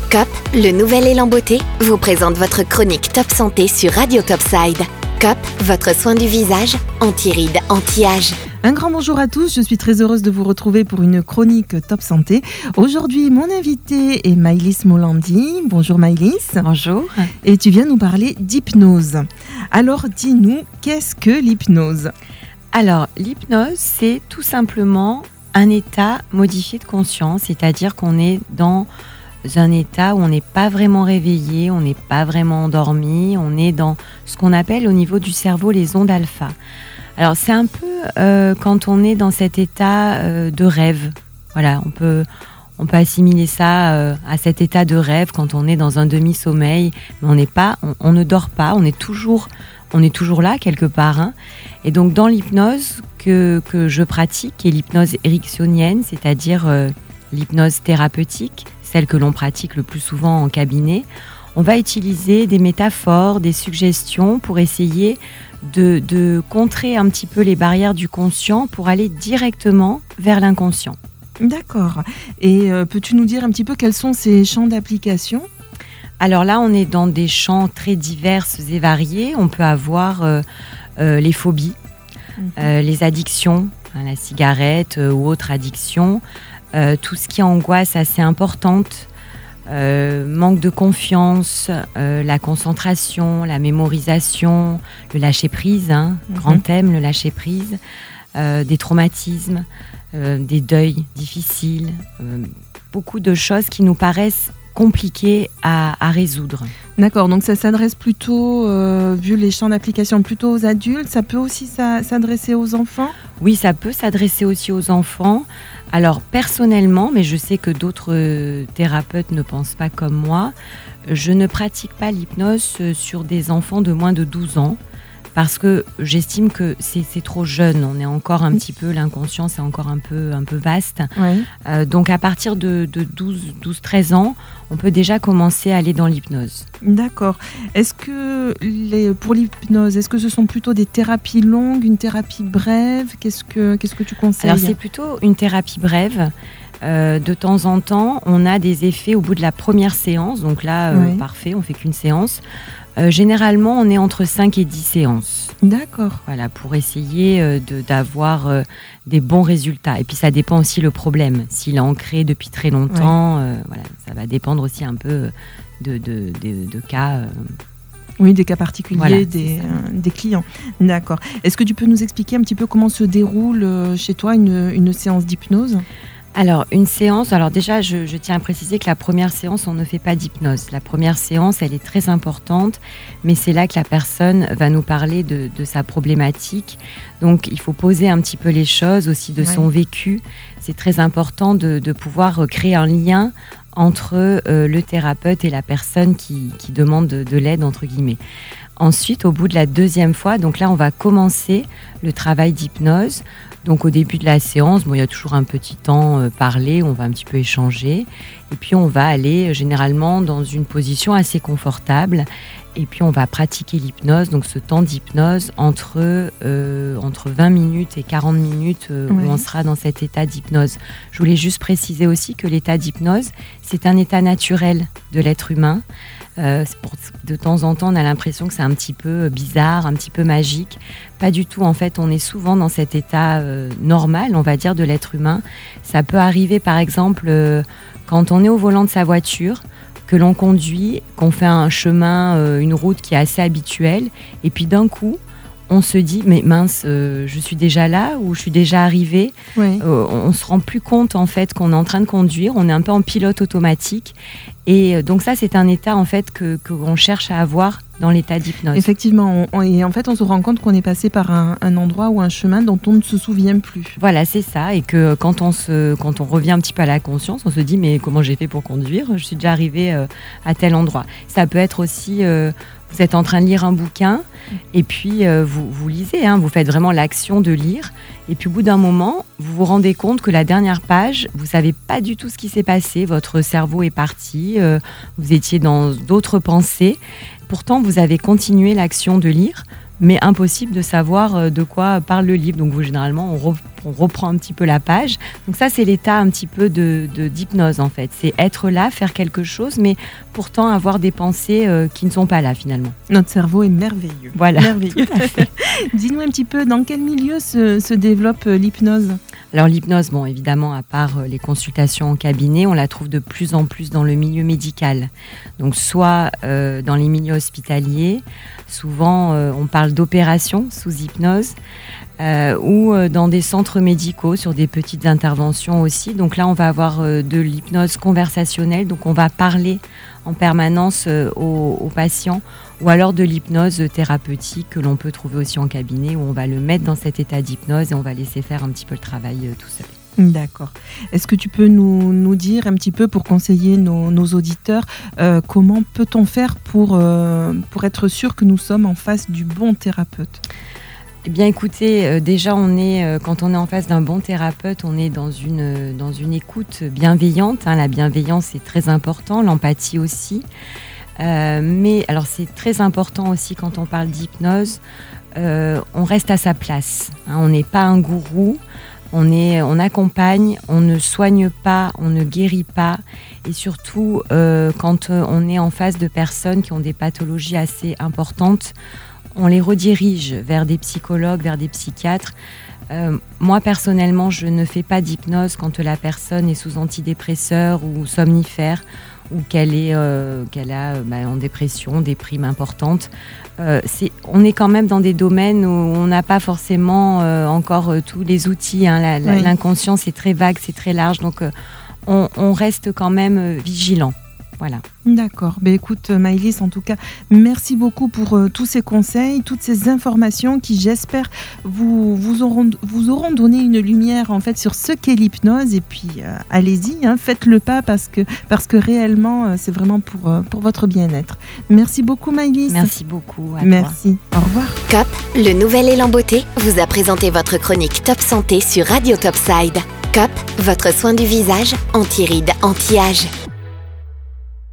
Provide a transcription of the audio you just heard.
COP, le nouvel élan beauté, vous présente votre chronique Top Santé sur Radio Topside. COP, votre soin du visage, anti-rides, anti-âge. Un grand bonjour à tous, je suis très heureuse de vous retrouver pour une chronique Top Santé. Aujourd'hui, mon invité est Maëlys Molandi. Bonjour Maëlys. Bonjour. Et tu viens nous parler d'hypnose. Alors dis-nous, qu'est-ce que l'hypnose ? Alors, l'hypnose, c'est tout simplement un état modifié de conscience, c'est-à-dire qu'on est dans un état où on n'est pas vraiment réveillé, on n'est pas vraiment endormi, on est dans ce qu'on appelle au niveau du cerveau les ondes alpha. Alors c'est un peu quand on est dans cet état de rêve. Voilà, on peut assimiler ça à cet état de rêve quand on est dans un demi-sommeil, mais on ne dort pas, on est toujours là quelque part. Hein. Et donc dans l'hypnose que je pratique, qui est l'hypnose ericksonienne, c'est-à-dire l'hypnose thérapeutique, celle que l'on pratique le plus souvent en cabinet, on va utiliser des métaphores, des suggestions pour essayer de contrer un petit peu les barrières du conscient pour aller directement vers l'inconscient. D'accord. Et peux-tu nous dire un petit peu quels sont ces champs d'application ? Alors là, on est dans des champs très divers et variés. On peut avoir les phobies, les addictions, la cigarette ou autre addiction, tout ce qui est angoisse assez importante, manque de confiance, la concentration, la mémorisation, le lâcher-prise, grand thème, le lâcher-prise, des traumatismes, des deuils difficiles, beaucoup de choses qui nous paraissent compliquées à résoudre. D'accord, donc ça s'adresse plutôt, vu les champs d'application, plutôt aux adultes. Ça peut aussi s'adresser aux enfants ? Oui, ça peut s'adresser aussi aux enfants. Alors personnellement, mais je sais que d'autres thérapeutes ne pensent pas comme moi, je ne pratique pas l'hypnose sur des enfants de moins de 12 ans parce que j'estime que c'est trop jeune. On est encore un petit peu, l'inconscient c'est encore un peu vaste. Oui. Donc à partir de 12-13 ans, on peut déjà commencer à aller dans l'hypnose. D'accord. Est-ce que pour l'hypnose, est-ce que ce sont plutôt des thérapies longues, une thérapie brève ? Qu'est-ce que tu conseilles ? Alors c'est plutôt une thérapie brève. De temps en temps, on a des effets au bout de la première séance. Donc là, oui. Parfait, on fait qu'une séance. Généralement, on est entre 5 et 10 séances. D'accord. Voilà, pour essayer d'avoir des bons résultats. Et puis, ça dépend aussi le problème. S'il est ancré depuis très longtemps, voilà, ça va dépendre aussi un peu de cas. Oui, des cas particuliers, voilà, des clients. D'accord. Est-ce que tu peux nous expliquer un petit peu comment se déroule chez toi une séance d'hypnose ? Alors, une séance, déjà, je tiens à préciser que la première séance, on ne fait pas d'hypnose. La première séance, elle est très importante, mais c'est là que la personne va nous parler de sa problématique. Donc, il faut poser un petit peu les choses aussi de son vécu. C'est très important de pouvoir créer un lien entre le thérapeute et la personne qui demande de l'aide, entre guillemets. Ensuite, au bout de la deuxième fois, donc là, on va commencer le travail d'hypnose. Donc au début de la séance, il y a toujours un petit temps parlé, on va un petit peu échanger. Et puis on va aller généralement dans une position assez confortable. Et puis on va pratiquer l'hypnose, donc ce temps d'hypnose entre 20 minutes et 40 minutes où on sera dans cet état d'hypnose. Je voulais juste préciser aussi que l'état d'hypnose, c'est un état naturel de l'être humain. De temps en temps, on a l'impression que c'est un petit peu bizarre, un petit peu magique. Pas du tout, en fait, on est souvent dans cet état normal, on va dire, de l'être humain. Ça peut arriver, par exemple, quand on est au volant de sa voiture, que l'on conduit, qu'on fait un chemin, une route qui est assez habituelle, et puis d'un coup, on se dit, mais mince, je suis déjà là ou je suis déjà arrivée. Oui. On se rend plus compte en fait qu'on est en train de conduire, on est un peu en pilote automatique. Et donc ça, c'est un état en fait qu'on cherche à avoir dans l'état d'hypnose. Effectivement, et en fait, on se rend compte qu'on est passé par un endroit ou un chemin dont on ne se souvient plus. Voilà, c'est ça. Et que quand on revient un petit peu à la conscience, on se dit, mais comment j'ai fait pour conduire ? Je suis déjà arrivée à tel endroit. Ça peut être aussi... vous êtes en train de lire un bouquin et puis vous lisez, vous faites vraiment l'action de lire. Et puis au bout d'un moment, vous vous rendez compte que la dernière page, vous ne savez pas du tout ce qui s'est passé. Votre cerveau est parti, vous étiez dans d'autres pensées. Pourtant, vous avez continué l'action de lire. mais impossible de savoir de quoi parle le livre. Donc généralement, on reprend un petit peu la page. Donc ça, c'est l'état un petit peu d'hypnose en fait. C'est être là, faire quelque chose, mais pourtant avoir des pensées qui ne sont pas là finalement. Notre cerveau est merveilleux. Voilà. Merveilleux. Dis-nous un petit peu dans quel milieu se développe l'hypnose ? Alors l'hypnose, bon évidemment, à part les consultations en cabinet, on la trouve de plus en plus dans le milieu médical. Donc soit dans les milieux hospitaliers, souvent on parle d'opérations sous hypnose, ou dans des centres médicaux sur des petites interventions aussi. Donc là, on va avoir de l'hypnose conversationnelle, donc on va parler en permanence aux patients, ou alors de l'hypnose thérapeutique que l'on peut trouver aussi en cabinet, où on va le mettre dans cet état d'hypnose et on va laisser faire un petit peu le travail tout seul. D'accord. Est-ce que tu peux nous dire un petit peu, pour conseiller nos auditeurs, comment peut-on faire pour être sûr que nous sommes en face du bon thérapeute ? Eh bien écoutez, déjà quand on est en face d'un bon thérapeute, on est dans une écoute bienveillante. La bienveillance est très important, l'empathie aussi. Mais alors c'est très important aussi quand on parle d'hypnose, on reste à sa place. On n'est pas un gourou, on accompagne, on ne soigne pas, on ne guérit pas. Et surtout, quand on est en face de personnes qui ont des pathologies assez importantes, on les redirige vers des psychologues, vers des psychiatres. Moi, personnellement, je ne fais pas d'hypnose quand la personne est sous antidépresseur ou somnifère, ou qu'elle a en dépression, des primes importantes. On est quand même dans des domaines où on n'a pas forcément encore tous les outils. Oui. L'inconscient, c'est très vague, c'est très large. Donc, on reste quand même vigilant. Voilà. D'accord. Écoute, Maëlys, en tout cas, merci beaucoup pour tous ces conseils, toutes ces informations qui, j'espère, vous auront donné une lumière en fait sur ce qu'est l'hypnose. Et puis, allez-y, faites le pas parce que réellement, c'est vraiment pour votre bien-être. Merci beaucoup, Maëlys. Merci beaucoup. Merci. Au revoir. COP, le nouvel élan beauté, vous a présenté votre chronique Top Santé sur Radio Topside. COP, votre soin du visage, anti-rides, anti-âge.